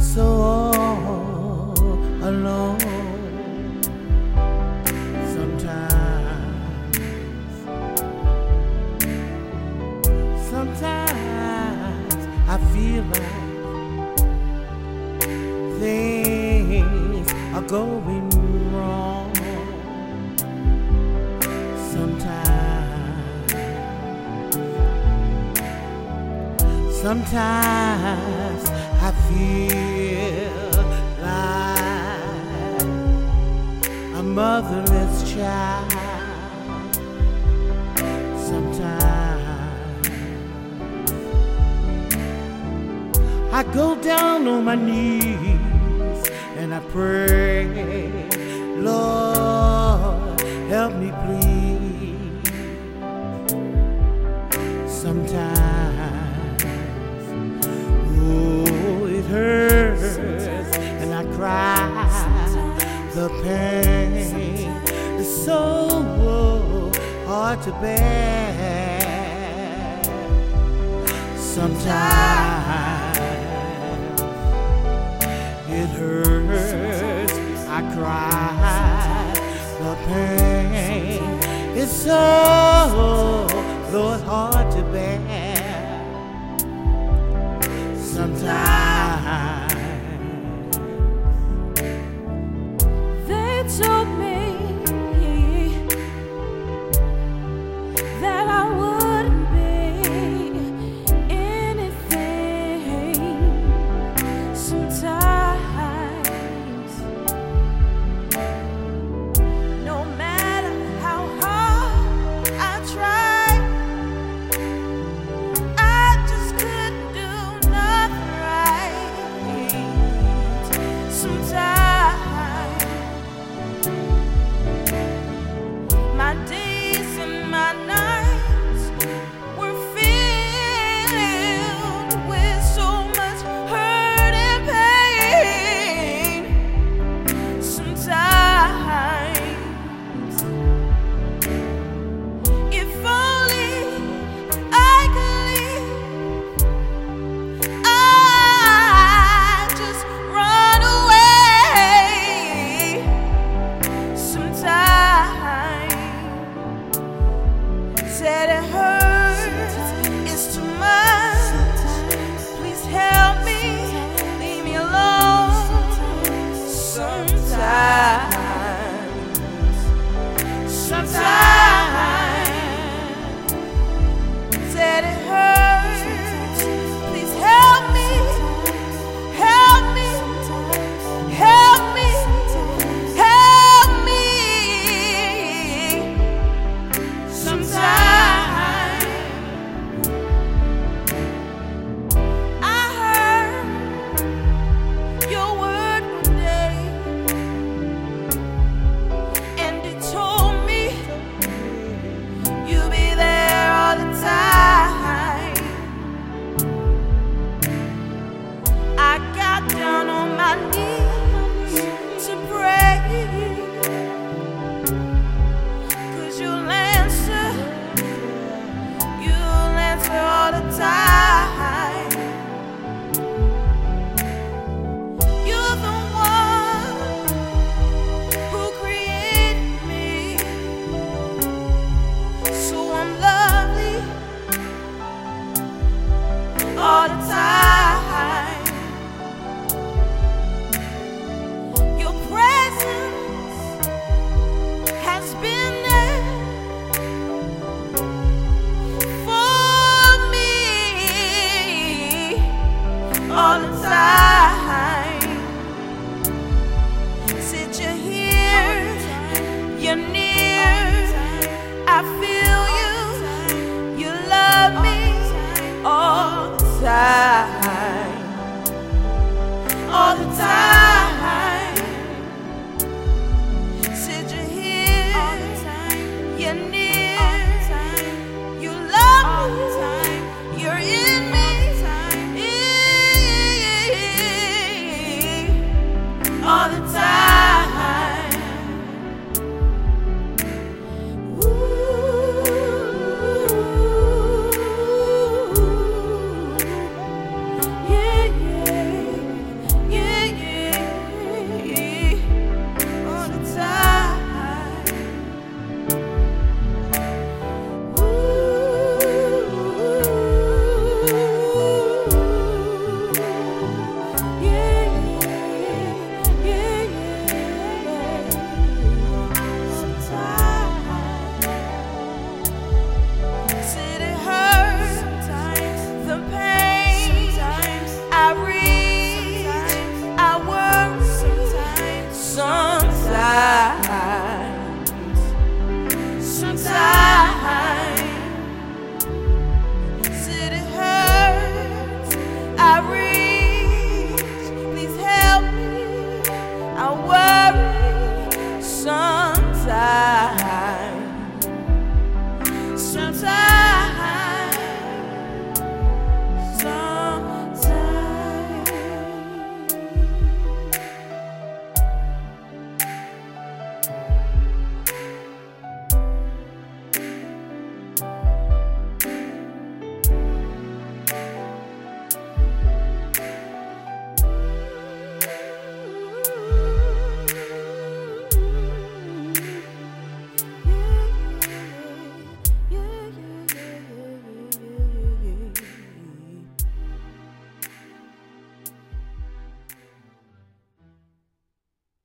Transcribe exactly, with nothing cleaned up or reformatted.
so all alone. Sometimes, sometimes I feel like things are going wrong. Sometimes, sometimes I feel like a motherless child. Sometimes I go down on my knees and I pray, Lord, help me please. Sometimes, oh, it hurts and I cry. The pain is so hard to bear. Sometimes it hurts, I cry. The pain is so, Lord, hard to bear. Sometimes they told me that I wouldn't be anything. Sometimes, no matter how hard I tried, I just couldn't do nothing right. Sometimes my days and my nights were filled with so much hurt and pain. Sometimes, if only I could leave, I'd just run away. Sometimes said it hurts, it's too much. Please help me, leave me alone. Sometimes, sometimes said it hurts. Please help me, help me, help me, help me. Sometimes I heard your word one day, and it told me you'll be there all the time. I got down on my knees to pray, 'cause you'll answer, you'll answer all the time. You're the one who created me, so I'm lovely all the time. Your presence has been there for me all the time. Said you're here, you're near, I feel you, you love me all the time, all the time.